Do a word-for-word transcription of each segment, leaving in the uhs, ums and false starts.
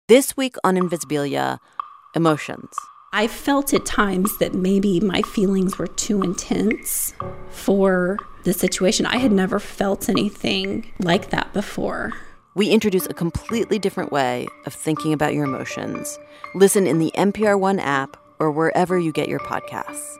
This week on Invisibilia, emotions. I felt at times that maybe my feelings were too intense for the situation. I had never felt anything like that before. We introduce a completely different way of thinking about your emotions. Listen in the N P R One app or wherever you get your podcasts.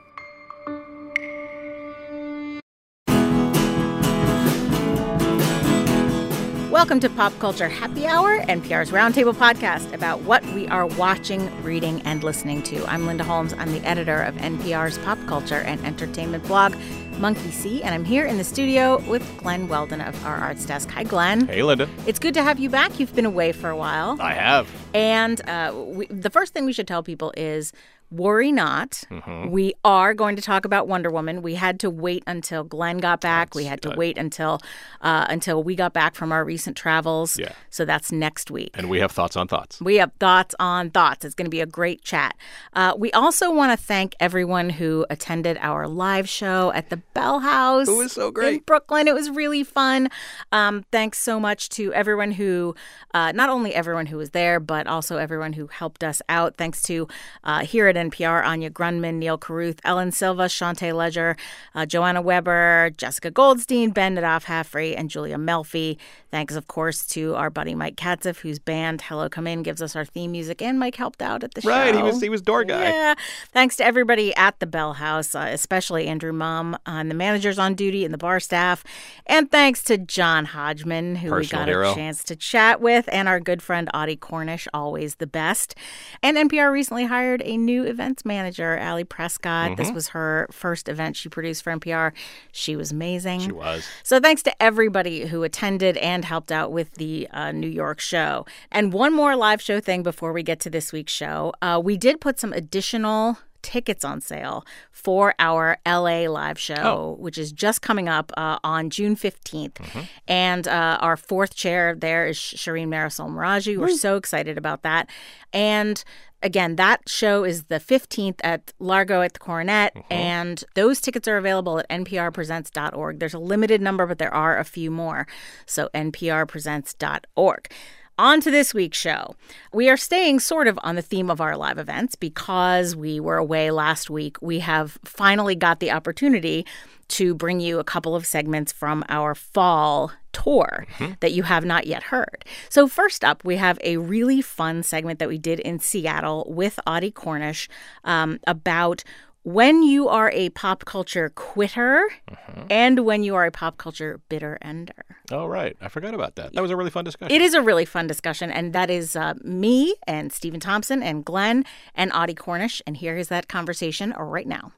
Welcome to Pop Culture Happy Hour, N P R's roundtable podcast about what we are watching, reading, and listening to. I'm Linda Holmes. I'm the editor of N P R's pop culture and entertainment blog, Monkey See, and I'm here in the studio with Glenn Weldon of our Arts Desk. Hi, Glenn. Hey, Linda. It's good to have you back. You've been away for a while. I have. And uh, we, the first thing we should tell people is worry not. Mm-hmm. We are going to talk about Wonder Woman. We had to wait until Glenn got back. That's, we had to uh, wait until uh, until we got back from our recent travels. Yeah. So that's next week. And we have thoughts on thoughts. We have thoughts on thoughts. It's going to be a great chat. Uh, we also want to thank everyone who attended our live show at the Bell House. It was so great. In Brooklyn. It was really fun. Um, thanks so much to everyone who, uh, not only everyone who was there, but also everyone who helped us out. Thanks to uh, here at N P R, Anya Grundman, Neil Carruth, Ellen Silva, Shantae Ledger, uh, Joanna Weber, Jessica Goldstein, Ben Nadaf-Haffrey, and Julia Melfi. Thanks, of course, to our buddy Mike Katzeff, whose band Hello Come In gives us our theme music, and Mike helped out at the show. Right, he was he was door guy. Yeah. Thanks to everybody at the Bell House, uh, especially Andrew Mum and the managers on duty and the bar staff. And thanks to John Hodgman, who Personal we got hero. a chance to chat with, and our good friend Audie Cornish, always the best. And N P R recently hired a new events manager, Allie Prescott. Mm-hmm. This was her first event she produced for N P R. She was amazing. She was. So thanks to everybody who attended and helped out with the uh, New York show. And one more live show thing before we get to this week's show. Uh, we did put some additional tickets on sale for our L A live show, Oh. which is just coming up uh, on June fifteenth. Mm-hmm. And uh, our fourth chair there is Shireen Marisol Meraji. We're so excited about that. And again, that show is the fifteenth at Largo at the Coronet, Mm-hmm. and those tickets are available at N P R presents dot org. There's a limited number, but there are a few more. So N P R presents dot org. On to this week's show. We are staying sort of on the theme of our live events because we were away last week. We have finally got the opportunity to bring you a couple of segments from our fall tour mm-hmm. that you have not yet heard. So first up, we have a really fun segment that we did in Seattle with Audie Cornish um, about when you are a pop culture quitter Mm-hmm. and when you are a pop culture bitter ender. Oh, right. I forgot about that. That was a really fun discussion. It is a really fun discussion, and that is uh, me and Stephen Thompson and Glenn and Audie Cornish, and here is that conversation right now.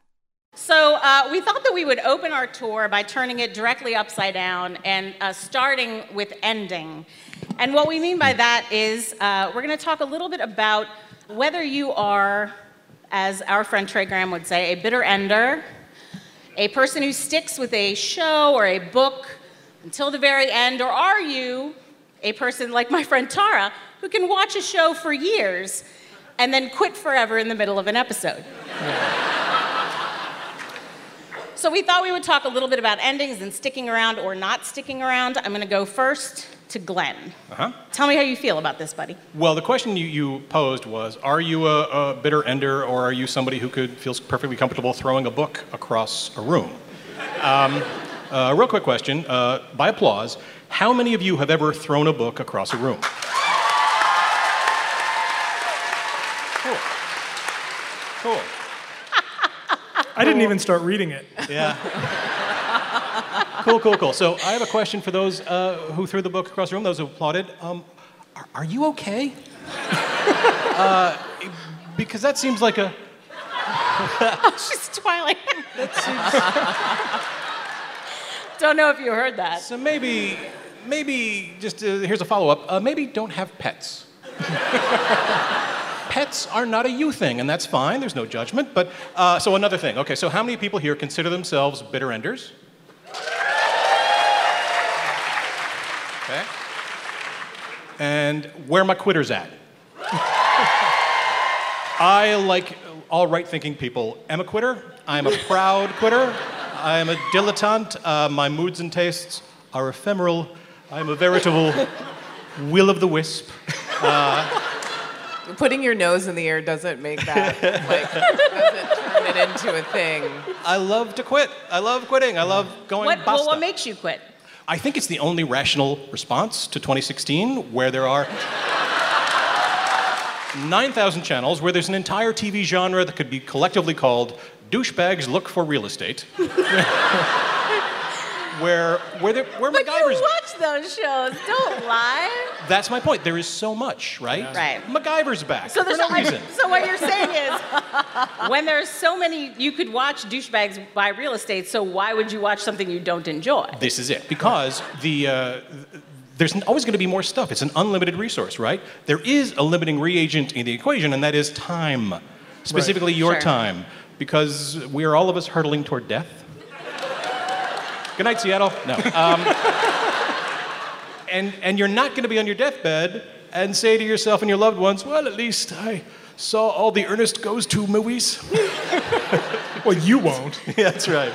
So uh, we thought that we would open our tour by turning it directly upside down and uh, starting with ending. And what we mean by that is uh, we're going to talk a little bit about whether you are, as our friend Trey Graham would say, a bitter ender, a person who sticks with a show or a book until the very end, or are you a person like my friend Tara who can watch a show for years and then quit forever in the middle of an episode? So we thought we would talk a little bit about endings and sticking around or not sticking around. I'm going to go first to Glenn. Uh-huh. Tell me how you feel about this, buddy. Well, the question you, you posed was, are you a, a bitter ender, or are you somebody who could feels perfectly comfortable throwing a book across a room? Um, uh, real quick question, uh, by applause, how many of you have ever thrown a book across a room? Cool. Cool. I didn't even start reading it. Yeah. Cool, cool, cool. So I have a question for those uh, who threw the book across the room, those who applauded. Um, are, are you okay? uh, because that seems like a... She's twilight. Don't know if you heard that. So maybe, maybe, just uh, here's a follow-up. Uh, maybe don't have pets. Pets are not a you thing, and that's fine. There's no judgment. But, uh, so another thing. Okay, so how many people here consider themselves bitter enders? Okay. And where are my quitters at? I, like all right-thinking people, am a quitter. I'm a proud quitter. I am a dilettante. Uh, my moods and tastes are ephemeral. I'm a veritable will-o'-the-wisp. Uh, putting your nose in the air doesn't make that, like, doesn't turn it into a thing. I love to quit. I love quitting. I love going What, basta. well, what makes you quit? I think it's the only rational response to twenty sixteen, where there are nine thousand channels, where there's an entire T V genre that could be collectively called Douchebags Look for Real Estate. where where, there, where But MacGyver's... you watch those shows. Don't lie. That's my point. There is so much, right? Yeah. Right. MacGyver's back So, for there's no I- reason. so what you're saying is, when there's so many, you could watch Douchebags Buy Real Estate, so why would you watch something you don't enjoy? This is it. Because the... Uh, there's always going to be more stuff. It's an unlimited resource, right? There is a limiting reagent in the equation, and that is time. Specifically, Right. your Sure. time. Because we are all of us hurtling toward death. Good night, Seattle. No. Um, and, and you're not going to be on your deathbed and say to yourself and your loved ones, well, at least I saw all the Ernest Goes To movies. Well, you won't. Yeah, that's right.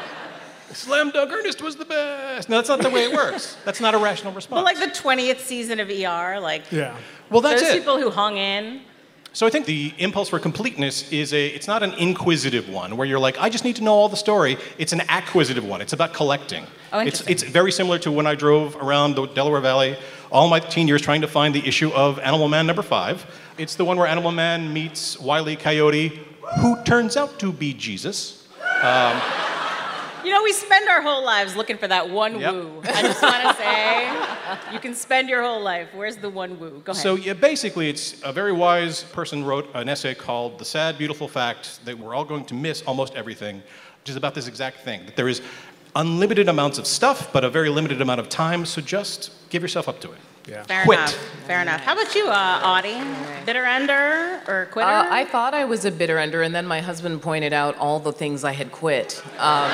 Slam Dunk Ernest was the best. No, that's not the way it works. That's not a rational response. Well, like the twentieth season of E R, like Yeah. Well, that's those it. people who hung in. So I think the impulse for completeness is a, it's not an inquisitive one where you're like, I just need to know all the story. It's an acquisitive one. It's about collecting. Oh, it's, interesting. it's very similar to when I drove around the Delaware Valley all my teen years trying to find the issue of Animal Man number five. It's the one where Animal Man meets Wile E. Coyote, who turns out to be Jesus. Um, You know, we spend our whole lives looking for that one Yep. woo. I just want to say, you can spend your whole life. Where's the one woo? Go ahead. So yeah, basically, it's a very wise person wrote an essay called "The Sad, Beautiful Fact That We're All Going to Miss Almost Everything," which is about this exact thing: that there is unlimited amounts of stuff, but a very limited amount of time. So just give yourself up to it. Yeah. Fair Quit. enough. Fair enough. How about you, uh, Audie? Bitter ender or quitter? Uh, I thought I was a bitter ender, and then my husband pointed out all the things I had quit. Um,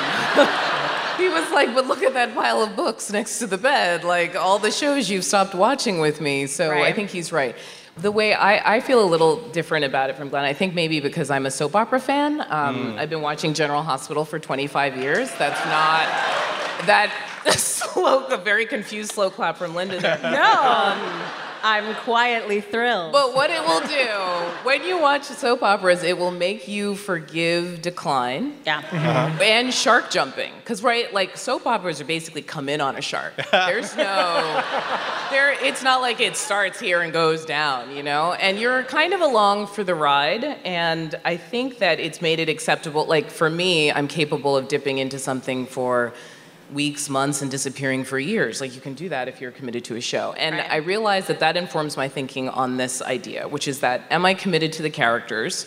he was like, but look at that pile of books next to the bed, like all the shows you've stopped watching with me. So I Right. think he's right. The way I, I feel a little different about it from Glenn, I think maybe because I'm a soap opera fan. Um, I've been watching General Hospital for twenty-five years. That's not, that slow, a very confused slow clap from Linda there. no. I'm quietly thrilled. But what it will do, when you watch soap operas, it will make you forgive decline yeah. and shark jumping. Because, right, like, soap operas are basically come in on a shark. There's no, there. It's not like it starts here and goes down, you know? And you're kind of along for the ride. And I think that it's made it acceptable. Like, for me, I'm capable of dipping into something for weeks, months, and disappearing for years. Like, you can do that if you're committed to a show. And Right. I realize that that informs my thinking on this idea, which is that, am I committed to the characters?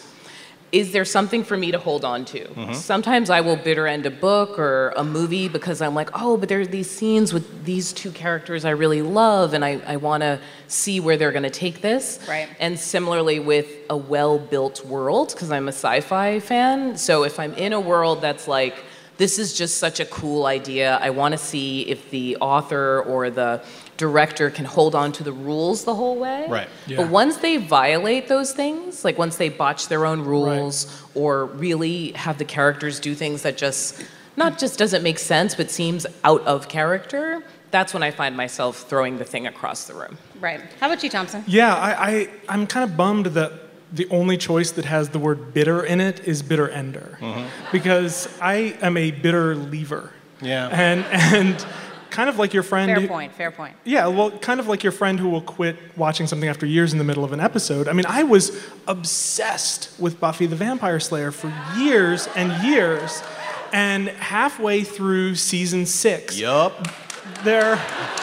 Is there something for me to hold on to? Mm-hmm. Sometimes I will bitter end a book or a movie because I'm like, oh, but there are these scenes with these two characters I really love, and I, I want to see where they're going to take this. Right. And similarly with a well-built world, because I'm a sci-fi fan. So if I'm in a world that's like, this is just such a cool idea. I want to see if the author or the director can hold on to the rules the whole way. Right. Yeah. But once they violate those things, like once they botch their own rules or really have the characters do things that just, not just doesn't make sense, but seems out of character, that's when I find myself throwing the thing across the room. Right. How about you, Thompson? Yeah, I, I, I'm kind of bummed that the only choice that has the word bitter in it is bitter ender. Because I am a bitter leaver. Yeah. And, and kind of like your friend. Fair who- point. Fair point. Yeah, well, kind of like your friend who will quit watching something after years in the middle of an episode. I mean, I was obsessed with Buffy the Vampire Slayer for years and years. And halfway through season six, Yup. there,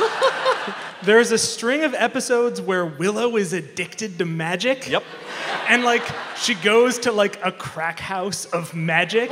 there's a string of episodes where Willow is addicted to magic. Yep. And like she goes to like a crack house of magic.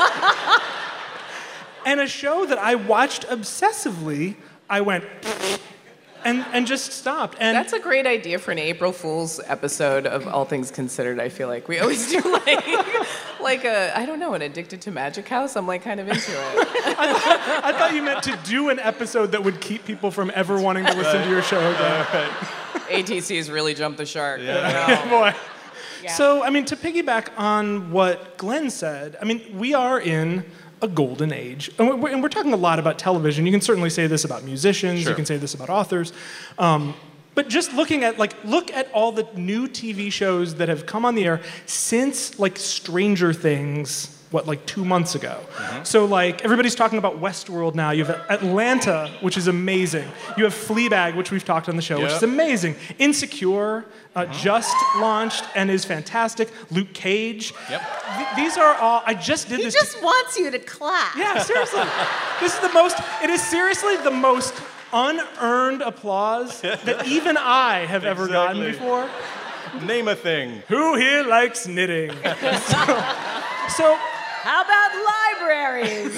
And a show that I watched obsessively, I went and and just stopped. And That's a great idea for an April Fool's episode of All Things Considered, I feel like. We always do like, like a, I don't know, an Addicted to Magic house. I'm like kind of into it. I thought you meant to do an episode that would keep people from ever wanting to listen to your show again. A T C has really jumped the shark. Boy. So, I mean, to piggyback on what Glenn said, I mean, we are in a golden age. And we're, and we're talking a lot about television. You can certainly say this about musicians. Sure. You can say this about authors. Um, But just looking at, like, look at all the new T V shows that have come on the air since, like, Stranger Things, what, like two months ago. Mm-hmm. So, like, everybody's talking about Westworld now. You have Atlanta, which is amazing. You have Fleabag, which we've talked on the show, yep. which is amazing. Insecure uh, mm-hmm. just launched and is fantastic. Luke Cage. Yep. Th- these are all, I just did he this. He just to, wants you to clap. Yeah, seriously. This is the most, it is seriously the most unearned applause that even I have ever exactly. gotten before. Name a thing. Who here likes knitting? so, so how about libraries?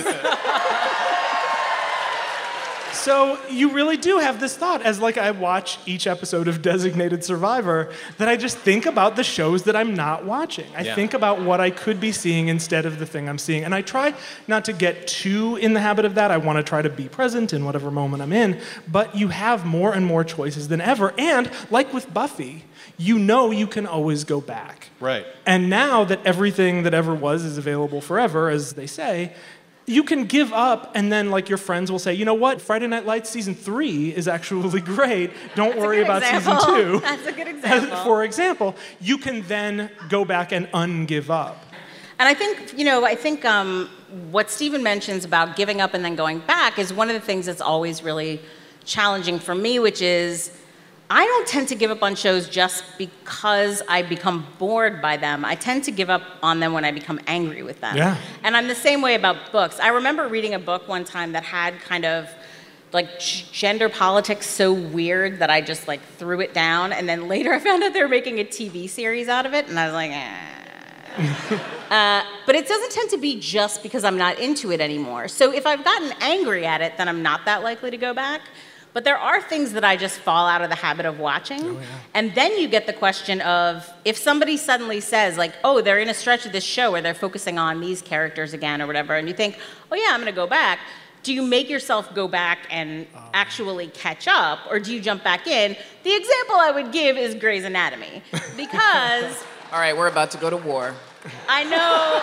So you really do have this thought, as like I watch each episode of Designated Survivor, that I just think about the shows that I'm not watching. I yeah. think about what I could be seeing instead of the thing I'm seeing. And I try not to get too in the habit of that. I want to try to be present in whatever moment I'm in. But you have more and more choices than ever. And like with Buffy, you know you can always go back. Right. And now that everything that ever was is available forever, as they say, you can give up, and then like your friends will say, you know what, Friday Night Lights season three is actually great. Don't That's worry about example. season two. That's a good example. For example, you can then go back and un-give up. And I think, you know, I think um, what Stephen mentions about giving up and then going back is one of the things that's always really challenging for me, which is I don't tend to give up on shows just because I become bored by them. I tend to give up on them when I become angry with them. Yeah. And I'm the same way about books. I remember reading a book one time that had kind of like gender politics so weird that I just like threw it down. And then later I found out they were making a T V series out of it. And I was like, eh. uh, but it doesn't tend to be just because I'm not into it anymore. So if I've gotten angry at it, then I'm not that likely to go back. But there are things that I just fall out of the habit of watching. Oh, yeah. And then you get the question of, if somebody suddenly says, like, oh, they're in a stretch of this show where they're focusing on these characters again or whatever, and you think, oh, yeah, I'm going to go back. Do you make yourself go back and um. actually catch up, or do you jump back in? The example I would give is Grey's Anatomy. Because... All right, we're about to go to war. I know...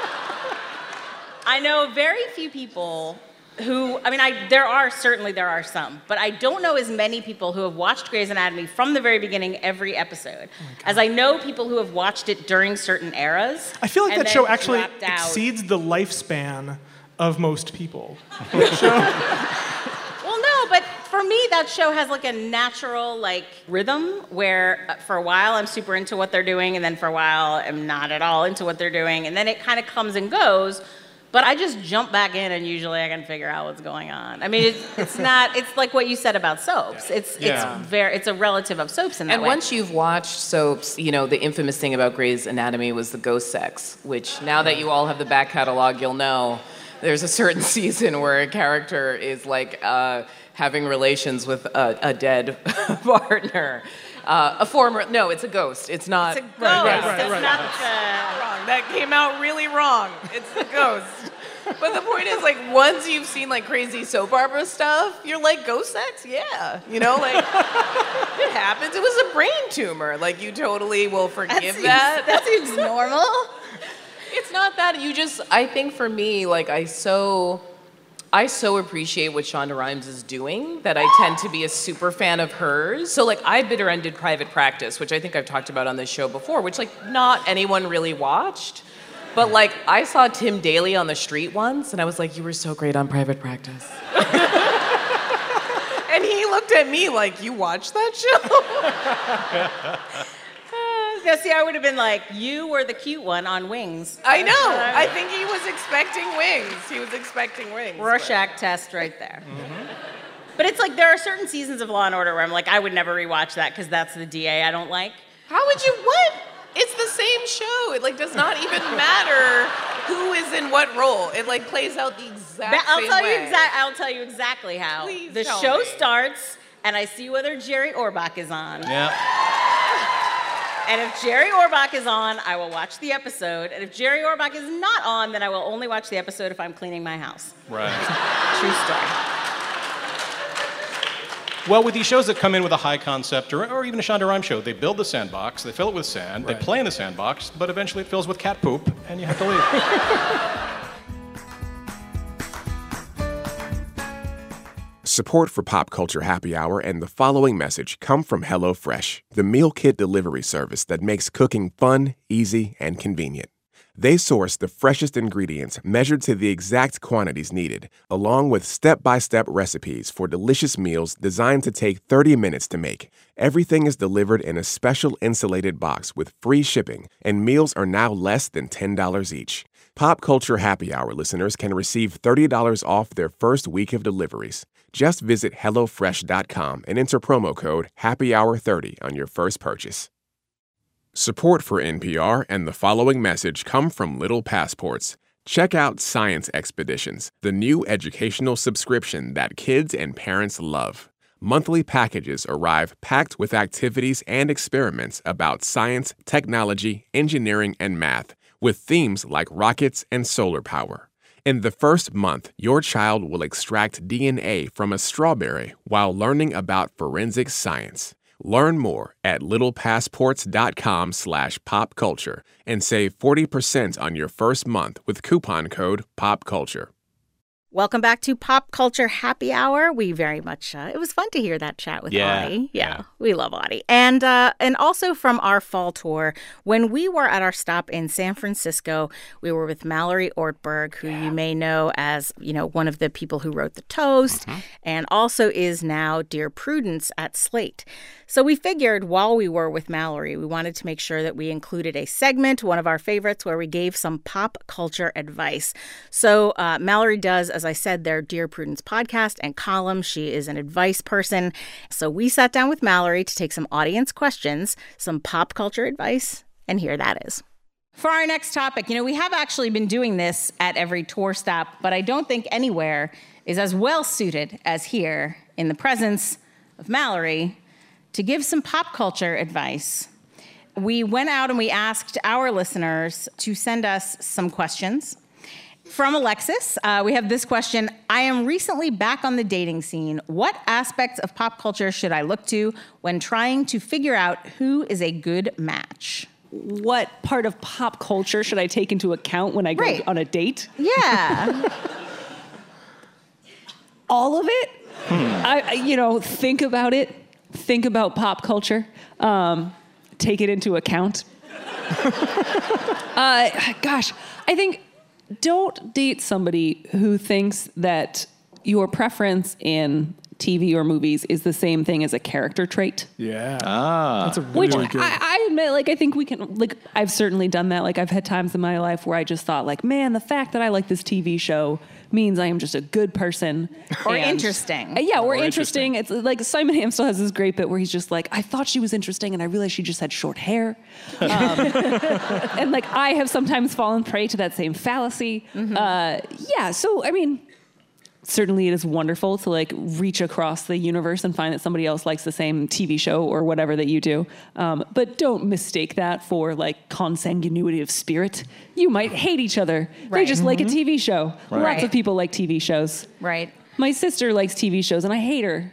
I know very few people... who, I mean, I, there are, certainly there are some, but I don't know as many people who have watched Grey's Anatomy from the very beginning, every episode, oh as I know people who have watched it during certain eras. I feel like that show actually out. exceeds the lifespan of most people. Well, no, but for me, that show has like a natural like rhythm where for a while I'm super into what they're doing, and then for a while I'm not at all into what they're doing, and then it kind of comes and goes. But I just jump back in, and usually I can figure out what's going on. I mean, it's, it's not. It's like what you said about soaps. It's yeah. it's very. It's a relative of soaps in that and way. And once you've watched soaps, you know the infamous thing about Grey's Anatomy was the ghost sex. Which now that you all have the back catalog, you'll know there's a certain season where a character is like uh, having relations with a, a dead partner. Uh, a former, no, it's a ghost. It's not. It's a ghost. Right, right, right, That's right. not the... Wrong. That came out really wrong. It's the ghost. But the point is, like, once you've seen like crazy soap opera stuff, you're like, ghost sex? Yeah. You know, like, it happens. It was a brain tumor. Like, you totally will forgive that. Seems, that. that seems normal. It's not that. You just, I think for me, like, I so. I so appreciate what Shonda Rhimes is doing that I tend to be a super fan of hers. So, like, I bitter ended Private Practice, which I think I've talked about on this show before, which, like, not anyone really watched. But, like, I saw Tim Daly on the street once, and I was like, you were so great on Private Practice. And he looked at me like, you watched that show? Now, see, I would have been like, you were the cute one on Wings. I know. I think he was expecting wings. He was expecting wings. Rorschach but. test right there. Mm-hmm. But it's like there are certain seasons of Law and Order where I'm like, I would never rewatch that because that's the D A I don't like. How would you? What? It's the same show. It like does not even matter who is in what role. It like plays out the exact but I'll same tell way. You exa- I'll tell you exactly how. Please the tell show me. starts, and I see whether Jerry Orbach is on. Yeah. And if Jerry Orbach is on, I will watch the episode. And if Jerry Orbach is not on, then I will only watch the episode if I'm cleaning my house. Right. True story. Well, with these shows that come in with a high concept, or, or even a Shonda Rhimes show, they build the sandbox, they fill it with sand, right. They play in the sandbox, but eventually it fills with cat poop, and you have to leave. Support for Pop Culture Happy Hour and the following message come from HelloFresh, the meal kit delivery service that makes cooking fun, easy, and convenient. They source the freshest ingredients measured to the exact quantities needed, along with step-by-step recipes for delicious meals designed to take thirty minutes to make. Everything is delivered in a special insulated box with free shipping, and meals are now less than ten dollars each. Pop Culture Happy Hour listeners can receive thirty dollars off their first week of deliveries. Just visit hello fresh dot com and enter promo code happy hour thirty on your first purchase. Support for N P R and the following message come from Little Passports. Check out Science Expeditions, the new educational subscription that kids and parents love. Monthly packages arrive packed with activities and experiments about science, technology, engineering, and math, with themes like rockets and solar power. In the first month, your child will extract D N A from a strawberry while learning about forensic science. Learn more at littlepassports.com slash popculture and save forty percent on your first month with coupon code POPCULTURE. Welcome back to Pop Culture Happy Hour. We very much, uh, it was fun to hear that chat with Yeah, Audie. Yeah, yeah. we love Audie. And, uh, and also from our fall tour, when we were at our stop in San Francisco, we were with Mallory Ortberg, who you may know as, you know, one of the people who wrote The Toast, Mm-hmm. and also is now Dear Prudence at Slate. So we figured while we were with Mallory, we wanted to make sure that we included a segment, one of our favorites, where we gave some pop culture advice. So uh, Mallory does, as I said, their Dear Prudence podcast and column. She is an advice person. So we sat down with Mallory to take some audience questions, some pop culture advice, and here that is. For our next topic, you know, we have actually been doing this at every tour stop, but I don't think anywhere is as well suited as here in the presence of Mallory to give some pop culture advice. We went out and we asked our listeners to send us some questions. From Alexis, uh, we have this question. I am recently back on the dating scene. What aspects of pop culture should I look to when trying to figure out who is a good match? What part of pop culture should I take into account when I go Right. on a date? Yeah. All of it? Hmm. I, I- you know, think about it. Think about pop culture. Um, take it into account. uh, gosh, I think don't date somebody who thinks that your preference in T V or movies is the same thing as a character trait. Yeah. Ah. That's a really Which good. I, I admit, like, I think we can, like, I've certainly done that. Like, I've had times in my life where I just thought, like, man, the fact that I like this T V show means I am just a good person. Or And- interesting. Uh, yeah, or, Or interesting. It's like Simon Amstel has this great bit where he's just like, I thought she was interesting and I realized she just had short hair. Um, and, like, I have sometimes fallen prey to that same fallacy. Mm-hmm. Uh, yeah, so, I mean... Certainly it is wonderful to like reach across the universe and find that somebody else likes the same T V show or whatever that you do. Um, but don't mistake that for like consanguinity of spirit. You might hate each other. They Right. just like a T V show. Right. Lots of people like T V shows. Right. My sister likes T V shows and I hate her.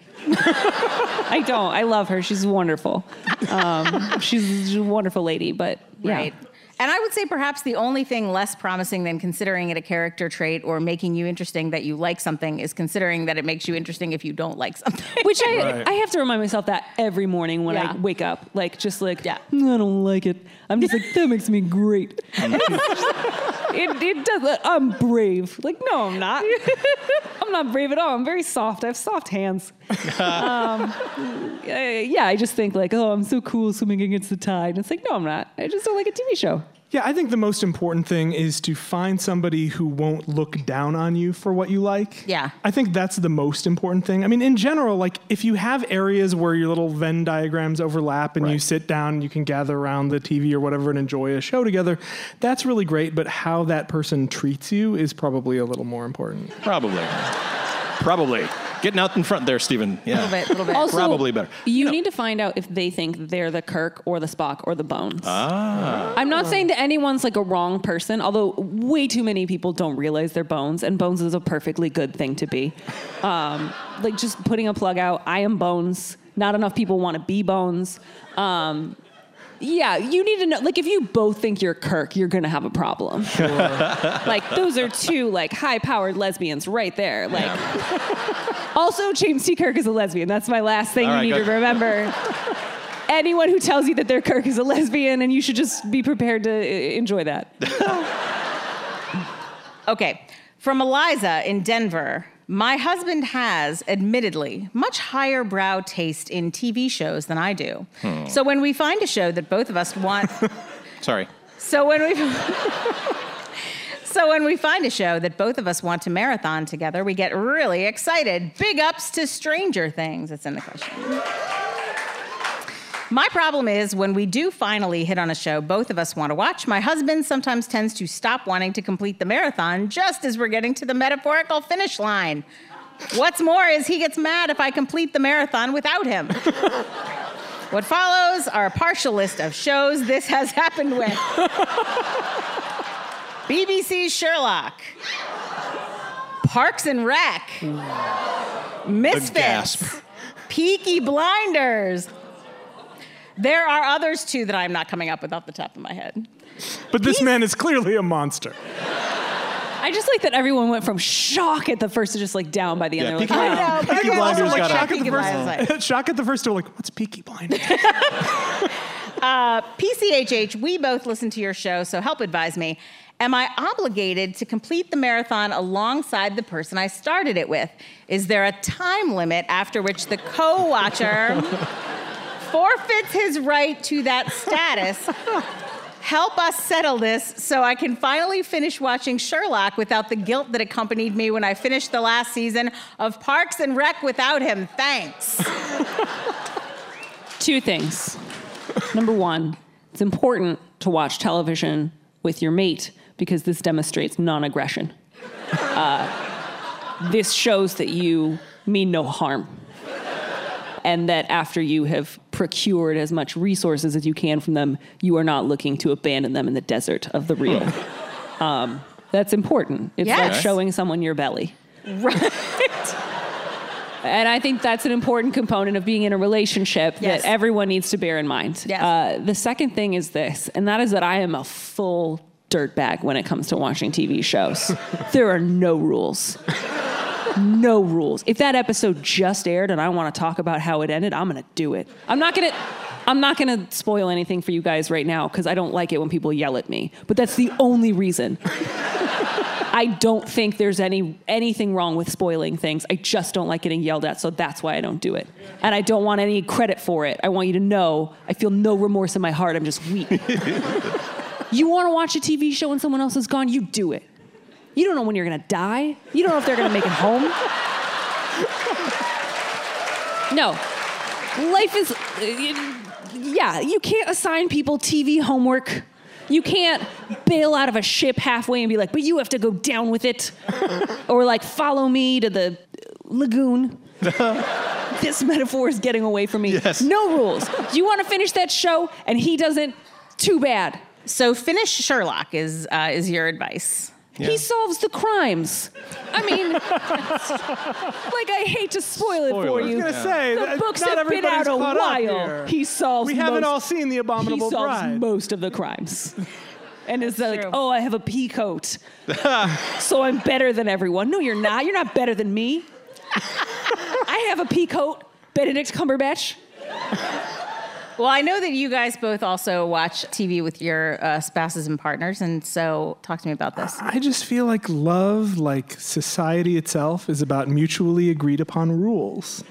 I don't. I love her. She's wonderful. Um, she's a wonderful lady, but yeah. Right. And I would say perhaps the only thing less promising than considering it a character trait or making you interesting that you like something is considering that it makes you interesting if you don't like something. Which I, Right. I have to remind myself that every morning when Yeah. I wake up. Like, just like, Yeah. "Mm, I don't like it. I'm just like, that makes me great. it, it does. I'm brave. Like, no, I'm not. I'm not brave at all. I'm very soft. I have soft hands. um, uh, yeah, I just think like, oh, I'm so cool swimming against the tide. It's like, no, I'm not. I just don't like a T V show. Yeah, I think the most important thing is to find somebody who won't look down on you for what you like. Yeah. I think that's the most important thing. I mean, in general, like if you have areas where your little Venn diagrams overlap and you sit down and you can gather around the T V or whatever and enjoy a show together, that's really great. But how that person treats you is probably a little more important. Probably. Probably. Getting out in front there, Stephen. Yeah. A little bit, little bit. Also, Probably better. You need to find out if they think they're the Kirk or the Spock or the Bones. Ah. I'm not saying that anyone's like a wrong person, although way too many people don't realize they're Bones, and Bones is a perfectly good thing to be. Um, like just putting a plug out, I am Bones. Not enough people want to be Bones. Um, Yeah, you need to know, like, if you both think you're Kirk, you're going to have a problem. Sure. Like, those are two, like, high-powered lesbians right there. Like, yeah. Also, James T. Kirk is a lesbian. That's my last thing All you right, need good. to remember. Anyone who tells you that their Kirk is a lesbian, and you should just be prepared to enjoy that. Okay, from Eliza in Denver. My husband has, admittedly, much higher brow taste in T V shows than I do. Hmm. So when we find a show that both of us want... Sorry. So when we... So when we find a show that both of us want to marathon together, we get really excited. Big ups to Stranger Things. It's in the question. My problem is when we do finally hit on a show both of us want to watch, my husband sometimes tends to stop wanting to complete the marathon just as we're getting to the metaphorical finish line. What's more is he gets mad if I complete the marathon without him. What follows are a partial list of shows this has happened with. B B C's Sherlock. Parks and Rec. Misfits. Peaky Blinders. There are others, too, that I'm not coming up with off the top of my head. But this He's... man is clearly a monster. I just like that everyone went from shock at the first to just, like, down by the end. Yeah, Like, Peaky, oh. know, Peaky Blinders like, got shock, a... at the first, shock at the first to, like, what's Peaky Blinders? uh, P C H H, we both listen to your show, so help advise me. Am I obligated to complete the marathon alongside the person I started it with? Is there a time limit after which the co-watcher... forfeits his right to that status. Help us settle this so I can finally finish watching Sherlock without the guilt that accompanied me when I finished the last season of Parks and Rec without him. Thanks. Two things. Number one, it's important to watch television with your mate because this demonstrates non-aggression. Uh, this shows that you mean no harm. And that after you have procured as much resources as you can from them, you are not looking to abandon them in the desert of the real. um, that's important. It's yes. like showing someone your belly. Right. And I think that's an important component of being in a relationship yes. that everyone needs to bear in mind. Yes. Uh, the second thing is this, and that is that I am a full dirtbag when it comes to watching T V shows. There are no rules. No rules. If that episode just aired and I want to talk about how it ended, I'm going to do it. I'm not going to I'm not going to spoil anything for you guys right now because I don't like it when people yell at me. But that's the only reason. I don't think there's any anything wrong with spoiling things. I just don't like getting yelled at, so that's why I don't do it. And I don't want any credit for it. I want you to know I feel no remorse in my heart. I'm just weak. You want to watch a T V show and someone else is gone? You do it. You don't know when you're going to die. You don't know if they're going to make it home. No. Life is... Yeah, you can't assign people T V homework. You can't bail out of a ship halfway and be like, but you have to go down with it. Or like, follow me to the lagoon. This metaphor is getting away from me. Yes. No rules. You want to finish that show and he doesn't? Too bad. So finish Sherlock is uh, is your advice. Yeah. He solves the crimes. I mean, like, I hate to spoil it Spoiler. for you. I was going to say, the books have been out a while. He solves We most, haven't all seen The Abominable he solves Bride. most of the crimes. And it's like, True. oh, I have a pea coat. So I'm better than everyone. No, you're not. You're not better than me. I have a pea coat. Benedict Cumberbatch. Well, I know that you guys both also watch T V with your uh, spouses and partners, and so talk to me about this. I just feel like love, like society itself, is about mutually agreed upon rules.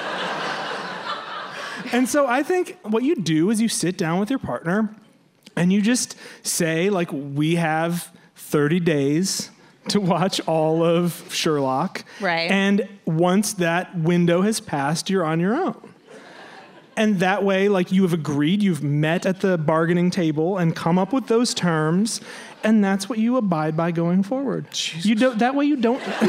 And so I think what you do is you sit down with your partner and you just say, like, we have thirty days to watch all of Sherlock. Right. And once that window has passed, you're on your own. And that way, like, you have agreed, you've met at the bargaining table and come up with those terms, and that's what you abide by going forward. Jesus. You don't. That way, you don't. Go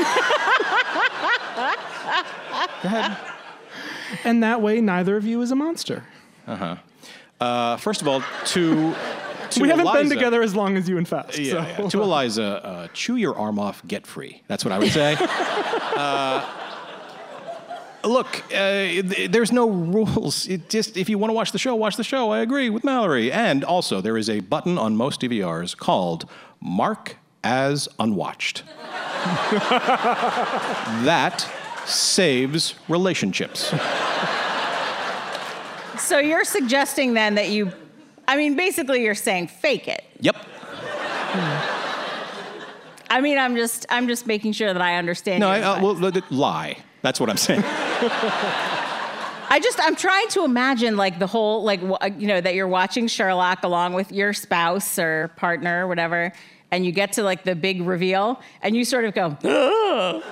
ahead. And that way, neither of you is a monster. Uh-huh. Uh, first of all, to, to we haven't Eliza, been together as long as you and Faust. Yeah, so. yeah. To Eliza, uh, chew your arm off, get free. That's what I would say. uh, Look, uh, th- there's no rules. It just if you want to watch the show, watch the show. I agree with Mallory. And also, there is a button on most D V Rs called Mark as Unwatched. That saves relationships. So you're suggesting then that you, I mean, basically you're saying fake it. Yep. I mean, I'm just, I'm just making sure that I understand. No, your I, uh, advice. well, l- lie. That's what I'm saying. I just, I'm trying to imagine like the whole, like, w- you know, that you're watching Sherlock along with your spouse or partner or whatever, and you get to like the big reveal, and you sort of go, ugh.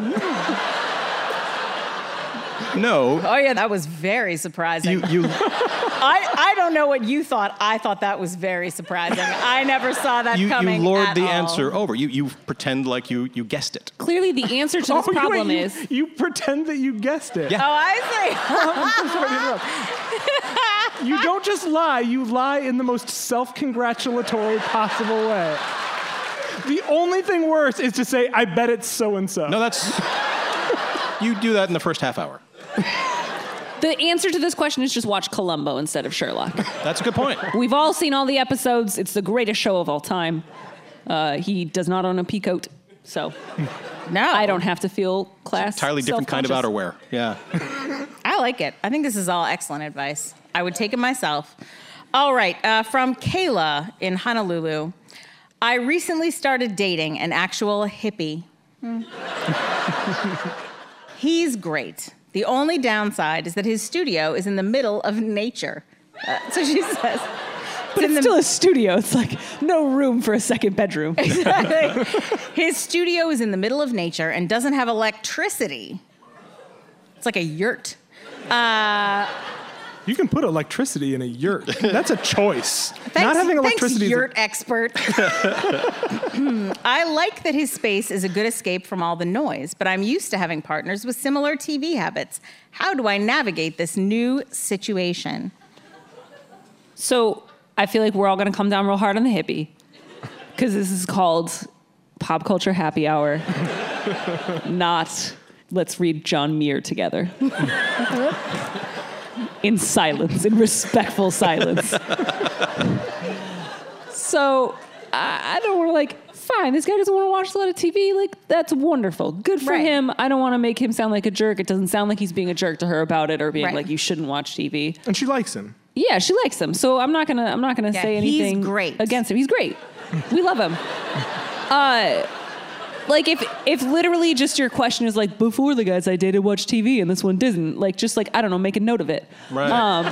No. Oh yeah, that was very surprising. You, you, I, I don't know what you thought. I thought that was very surprising. I never saw that you, coming you lord at the all. answer over. You, you pretend like you, you guessed it. Clearly, the answer to this Oh, problem wait, you, is you pretend that you guessed it. Yeah. Oh, I see. You don't just lie, you lie in the most self-congratulatory possible way. The only thing worse is to say, I bet it's so-and-so. No, that's... You do that in the first half hour. the answer to this question is just watch Columbo instead of Sherlock. That's a good point. We've all seen all the episodes. It's the greatest show of all time. Uh, he does not own a peacoat, so No. I don't have to feel class. Entirely different kind of self-conscious. outerwear. Yeah. I like it. I think this is all excellent advice. I would take it myself. All right, uh, from Kayla in Honolulu. I recently started dating an actual hippie. Hmm. He's great. The only downside is that his studio is in the middle of nature. Uh, so she says. But it's in the- still a studio. It's like no room for a second bedroom. Exactly. His studio is in the middle of nature and doesn't have electricity. It's like a yurt. Uh, You can put electricity in a yurt. That's a choice. Thanks, Not having electricity thanks, is a- yurt expert. I like that his space is a good escape from all the noise, but I'm used to having partners with similar T V habits. How do I navigate this new situation? So I feel like we're all going to come down real hard on the hippie because this is called Pop Culture Happy Hour, not let's read John Muir together. In silence, in respectful silence. So I, I don't want to like, fine, this guy doesn't want to watch a lot of T V. Like, that's wonderful. Good for Right. him. I don't want to make him sound like a jerk. It doesn't sound like he's being a jerk to her about it or being Right. like, you shouldn't watch T V. And she likes him. Yeah, she likes him. So I'm not gonna I'm not gonna Yeah, say he's anything great. against him. He's great. We love him. Uh like if if literally just your question is like, before the guys I dated watched T V and this one didn't, like just like, I don't know, make a note of it. Right. Um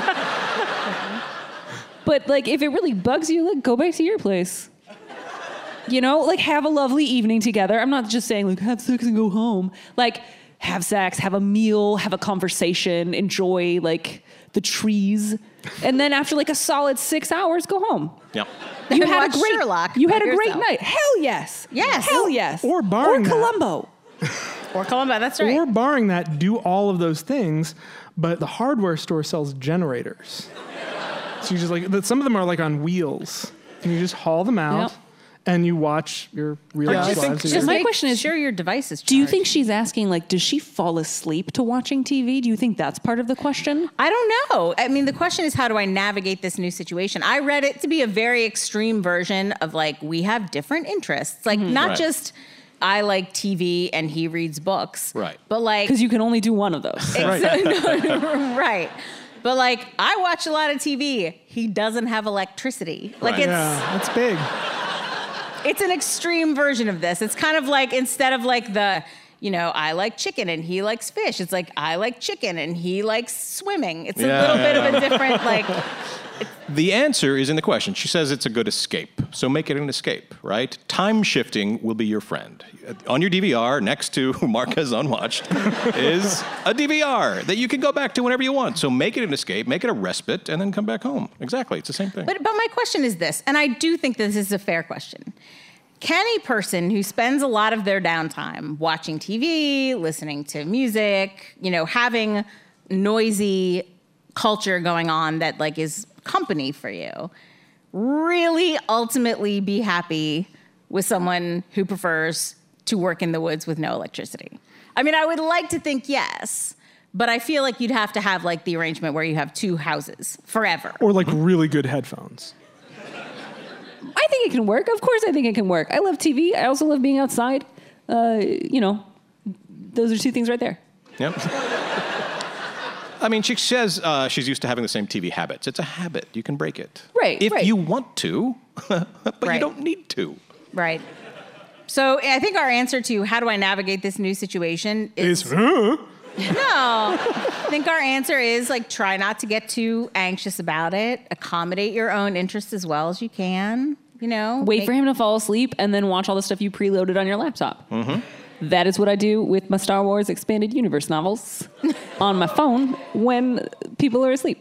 But like if it really bugs you, like go back to your place. You know, like have a lovely evening together. I'm not just saying like have sex and go home. Like have sex, have a meal, have a conversation, enjoy like the trees, and then after like a solid six hours, go home. Yep. You And had a watch great Sherlock You by had a great yourself. night. Hell yes. Yes. Hell yes. Or barring or that- Columbo. Or Columbo, that's right. Or barring that, do all of those things, but the hardware store sells generators. So you just like, but some of them are like on wheels. And you just haul them out Yep. and you watch your real Yeah, I lives. think- lives. Just my make question is, sure your device is charged. Do you think she's asking like, does she fall asleep to watching T V? Do you think that's part of the question? I don't know. I mean, the question is, how do I navigate this new situation? I read it to be a very extreme version of like, we have different interests. Like, not Right. just I like T V and he reads books. Right. But like, Because you can only do one of those. right. But like, I watch a lot of T V. He doesn't have electricity. Like, Right. it's Yeah, that's big. it's an extreme version of this. It's kind of like, instead of like the, you know, I like chicken and he likes fish. It's like, I like chicken and he likes swimming. It's a Yeah, little yeah, bit yeah. of a different, like, The answer is in the question. She says it's a good escape, so make it an escape, right? Time shifting will be your friend. On your D V R, next to Mark as Unwatched, is a D V R that you can go back to whenever you want. So make it an escape, make it a respite, and then come back home. Exactly, it's the same thing. But, but my question is this, and I do think this is a fair question. Can a person who spends a lot of their downtime watching T V, listening to music, you know, having noisy culture going on that like is company for you, really ultimately be happy with someone who prefers to work in the woods with no electricity? I mean, I would like to think yes, But I feel like you'd have to have like the arrangement where you have two houses forever. Or like really good headphones. I think it can work. Of course I think it can work. I love T V. I also love being outside. Uh, you know, those are two things right there. Yep. I mean, she says uh, she's used to having the same T V habits. It's a habit. You can break it. Right, If right. you want to, but Right. you don't need to. Right. So I think our answer to how do I navigate this new situation is... Is, huh? No. I think our answer is like try not to get too anxious about it. Accommodate your own interests as well as you can. You know, Wait make- for him to fall asleep and then watch all the stuff you preloaded on your laptop. Mm-hmm. That is what I do with my Star Wars Expanded Universe novels on my phone when people are asleep.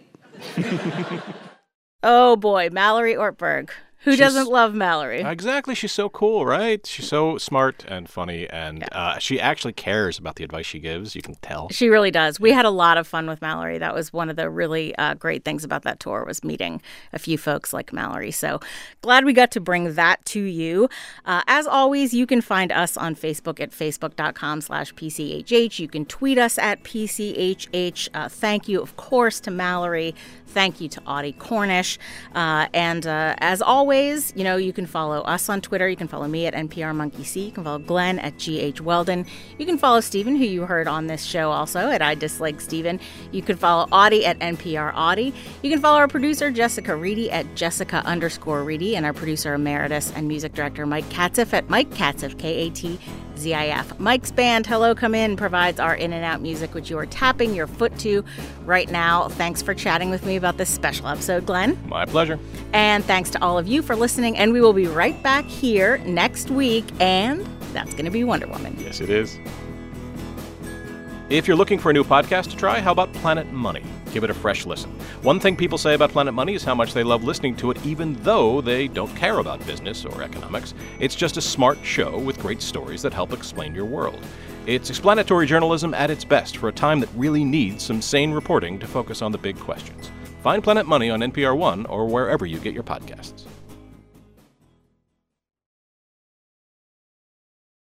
Oh boy, Mallory Ortberg. Who She's- doesn't love Mallory? Exactly. She's so cool, right? She's so smart and funny, and uh, she actually cares about the advice she gives. You can tell. She really does. We had a lot of fun with Mallory. That was one of the really uh, great things about that tour was meeting a few folks like Mallory. So glad we got to bring that to you. Uh, as always, you can find us on Facebook at facebook.com slash PCHH. You can tweet us at P C H H. Uh, thank you, of course, to Mallory. Thank you to Audie Cornish. Uh, and uh, as always, you know, you can follow us on Twitter. You can follow me at N P R Monkey C. You can follow Glenn at G H Weldon. You can follow Stephen, who you heard on this show also, at I Dislike Stephen. You can follow Audie at N P R Audie. You can follow our producer, Jessica Reedy, at Jessica underscore Reedy, and our producer emeritus and music director, Mike Katzif, at Mike Katzif, K A T Z I F. Mike's band, Hello Come In, provides our in and out music, which you are tapping your foot to right now. Thanks for chatting with me about this special episode, Glenn. My pleasure. And thanks to all of you for listening. And we will be right back here next week. And that's going to be Wonder Woman. Yes, it is. If you're looking for a new podcast to try, how about Planet Money? Give it a fresh listen. One thing people say about Planet Money is how much they love listening to it, even though they don't care about business or economics. It's just a smart show with great stories that help explain your world. It's explanatory journalism at its best for a time that really needs some sane reporting to focus on the big questions. Find Planet Money on N P R One or wherever you get your podcasts.